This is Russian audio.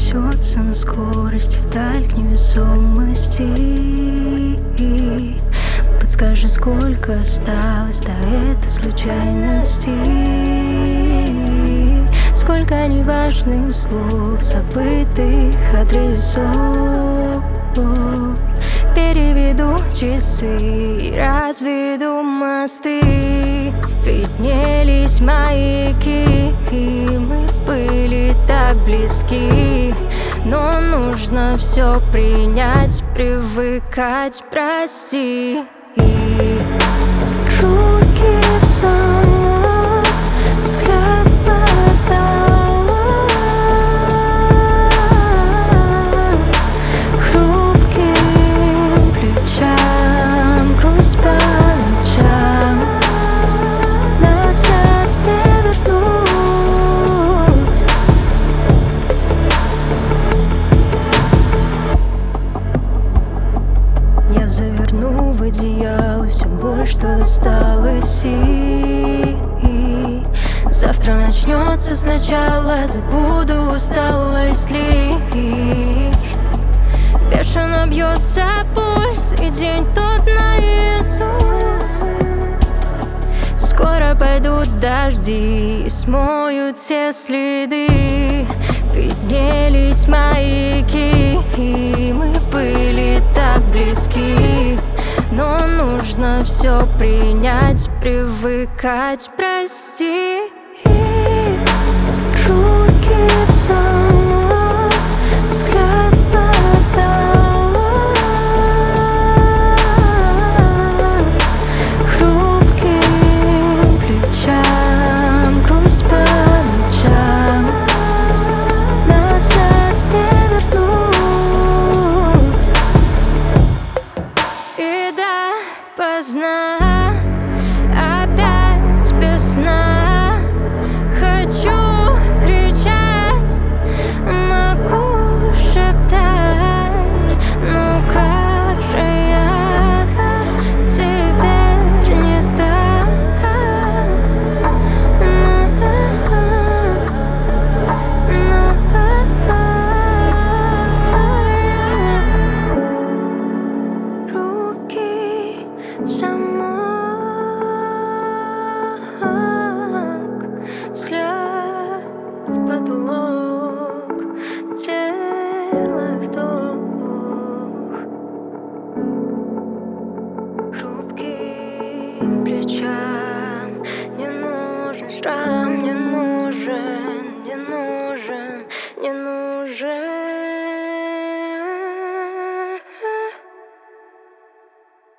несется на скорости вдаль к невесомости. Подскажи, сколько осталось до этой случайности? Сколько неважных слов, забытых адресов. Переведу часы и разведу мосты. Виднелись маяки, и мы были так близки. Но нужно все принять, привыкать, прости. И руки в замок, взгляд в потолок, хрупким плечам, грусть по ночам. Назад не вернуть. Я заверну в одеяло все боль, что досталось, и завтра начнется сначала. Забуду усталость лишь. Бешено бьется пульс, и день тот наизусть. Скоро пойдут дожди и смоют все следы. Виднелись маяки, и мы были так близки. Но нужно все принять, привыкать, прости. И руки в замок, взгляд в потолок, хрупким плечам, грусть по ночам. Назад не вернуть. И да, поздно, опять без сна. Хочу кричать, могу шептать, ну как же я теперь не так. Руки, замок, взгляд в потолок, делай вдох. Хрупким плечам не нужен шрам, не нужен, не нужен, не нужен.